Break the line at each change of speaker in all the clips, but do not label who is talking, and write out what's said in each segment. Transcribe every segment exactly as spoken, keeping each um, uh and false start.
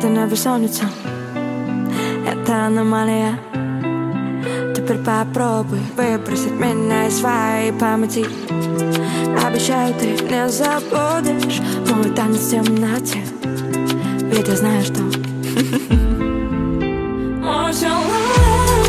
Это не бессонница, это аномалия. Теперь попробуй выбросить меня из своей памяти. Обещаю, ты не забудешь мой танец в темноте. Ведь я знаю, что мой силуэт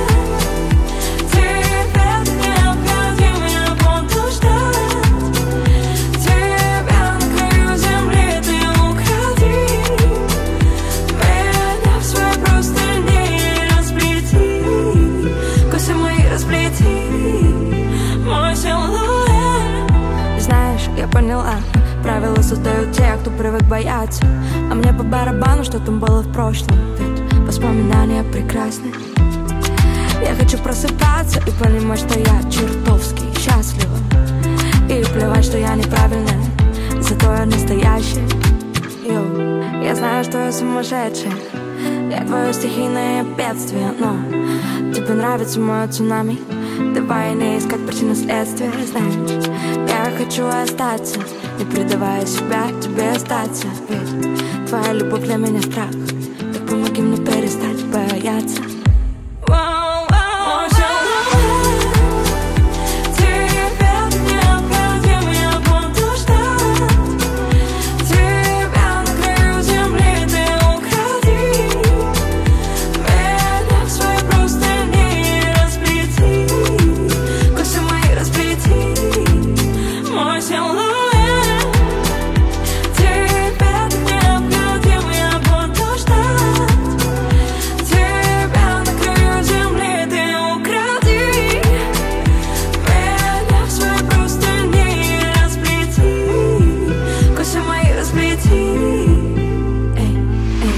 тебе необходим, я буду ждать тебя на краю земли, ты уходи. Меня в своей простыни расплети, косы мои расплети, мой силуэт. Знаешь, я поняла, правила создают те, кто привык бояться. А мне по барабану, что там было в прошлом. Ведь воспоминания прекрасны. Я хочу просыпаться и понимать, что я чертовски счастлива. И плевать, что я неправильная, зато я настоящая. Йоу, я знаю, что я сумасшедшая, я твое стихийное бедствие. Но тебе нравится мое цунами, давай не искать причины следствия. Знаешь, я хочу остаться, не предавая себя, тебе остаться. Ведь твоя любовь для меня страх, так помоги мне перестать бояться.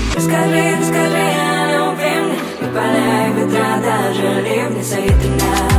Расскажи, расскажи о любви мне, не поляй ветра, даже ливни, соединяй.